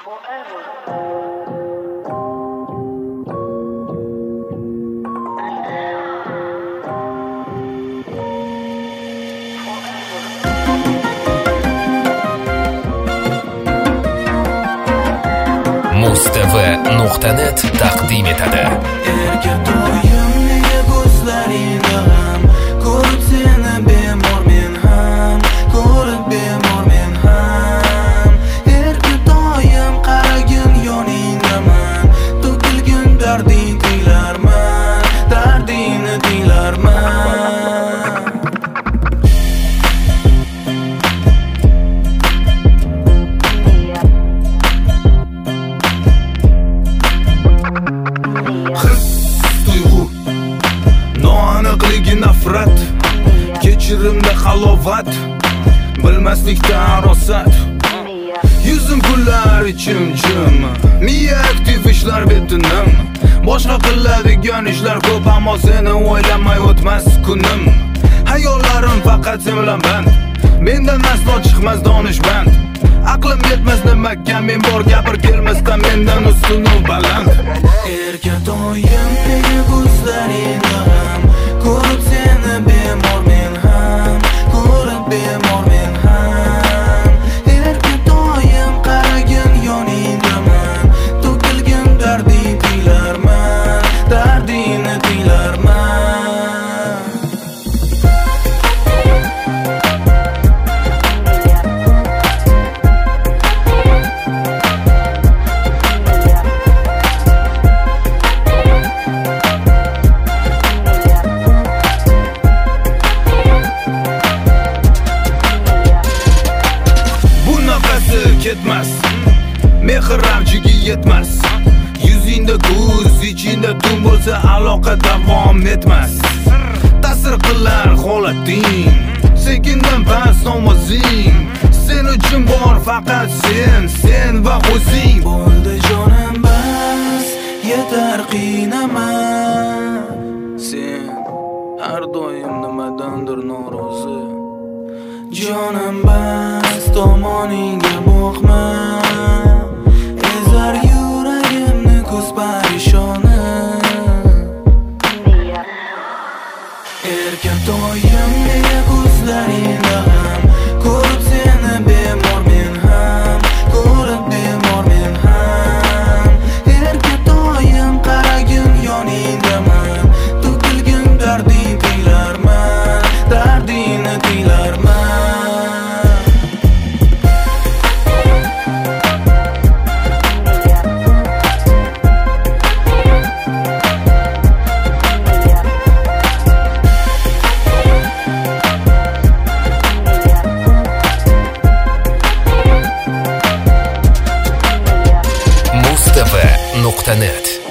Mustv.net taqdim etadi. Erkatoyim nega ko'zlaringda ham ko'rib seni bemor men ham ko'rib bemor men ham Erkatoyim qaragin yoningdaman to'kilgin darding tinglarman dardingni tinglarman nafrat kechirimda halovat bilmaslikdan rosat yuzim kullar ichim miya aktiv ishlar betinim boshqa qiladigan ishlar ko'p ammo seni o'ylamay o'tmas kunim hayollarim faqat sen bilan band mendan aslo chiqmas donishmand aqlim yetmas nimaga men bor gapir kelmasdan mendan ustun u baland Erkatoyim nega ko'zlaringda ham ko'rib seni bemor men ham ko'rib bemor men ham Erkatoyim qaragin yoningdaman to'kilgin darding tinglarman dardingni tinglarman ketmas mehr avjiga yetmas yuzingda ko'z ichingda tun bo'lsa aloqa davom etmas ta'sir qilar holating sekindan past ovozing sen uchun bor faqat sen va o'zing bo'ldi jonim bas yetar qiynama sen har doim nimadandir norozi jonim bas tomoningga boqma ezar yuragimni ko'z parishoni Erkatoyim nega ko'zlaringda ham ko'rib seni bemor men ham ko'rib bemor men ham Erkatoyim qaragin yoningdaman to'kilgin darding tinglarman dardingni tinglarman Mustv.net